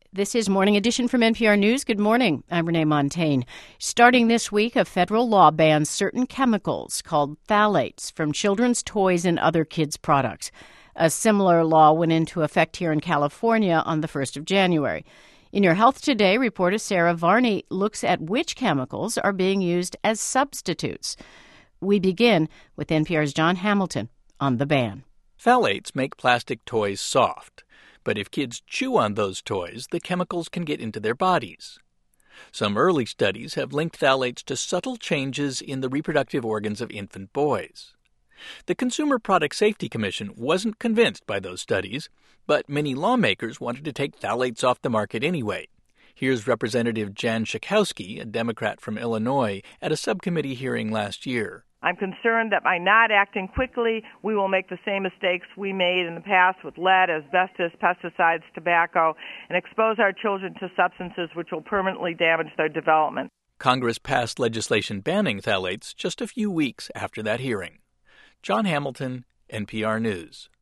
This is Morning Edition from NPR News. Good morning. I'm Renee Montaigne. Starting this week, a federal law bans certain chemicals called phthalates from children's toys and other kids' products. A similar law went into effect here in California on the 1st of January. In Your Health Today, reporter Sarah Varney looks at which chemicals are being used as substitutes. We begin with NPR's John Hamilton on the ban. Phthalates make plastic toys soft. But if kids chew on those toys, the chemicals can get into their bodies. Some early studies have linked phthalates to subtle changes in the reproductive organs of infant boys. The Consumer Product Safety Commission wasn't convinced by those studies, but many lawmakers wanted to take phthalates off the market anyway. Here's Representative Jan Schakowsky, a Democrat from Illinois, at a subcommittee hearing last year. I'm concerned that by not acting quickly, we will make the same mistakes we made in the past with lead, asbestos, pesticides, tobacco, and expose our children to substances which will permanently damage their development. Congress passed legislation banning phthalates just a few weeks after that hearing. John Hamilton, NPR News.